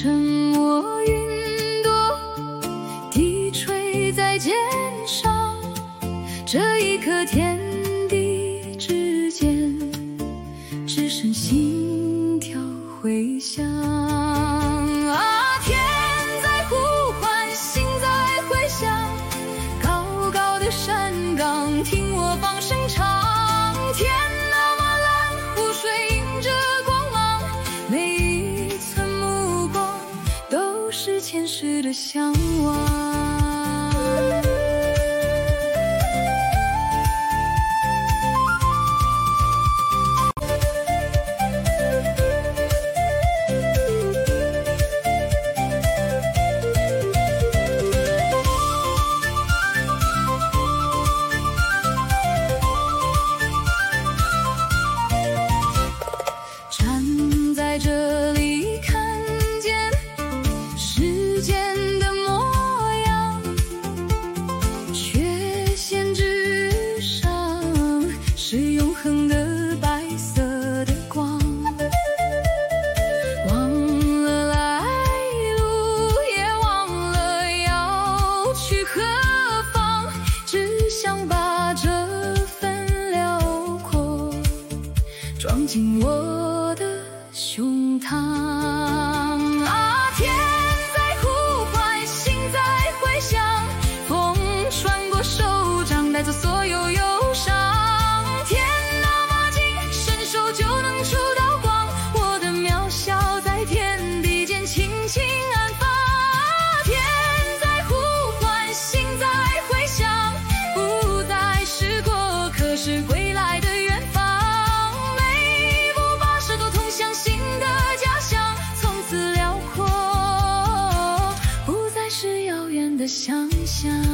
沉默云朵低垂在肩上，这一刻天地之间只剩心跳回响。啊，天在呼唤，心在回响，高高的山岗听我放声唱。天那么蓝，湖水映着光芒，每一寸目光都是前世的向往。站在这里看见世间的模样，缺陷之上是永恒的白色的光。忘了来路，也忘了要去何方，只想把这份辽阔装进我的胸膛。啊，天在呼唤，心在回响，风穿过手掌，带走所有忧伤。天那么近，伸手就能触到光，我的渺小在天地间轻轻安放。天在呼唤，心在回响，不再是过客，是归来的远方。每一步跋涉都通向新的家乡，从此辽阔不再是遥远的想象。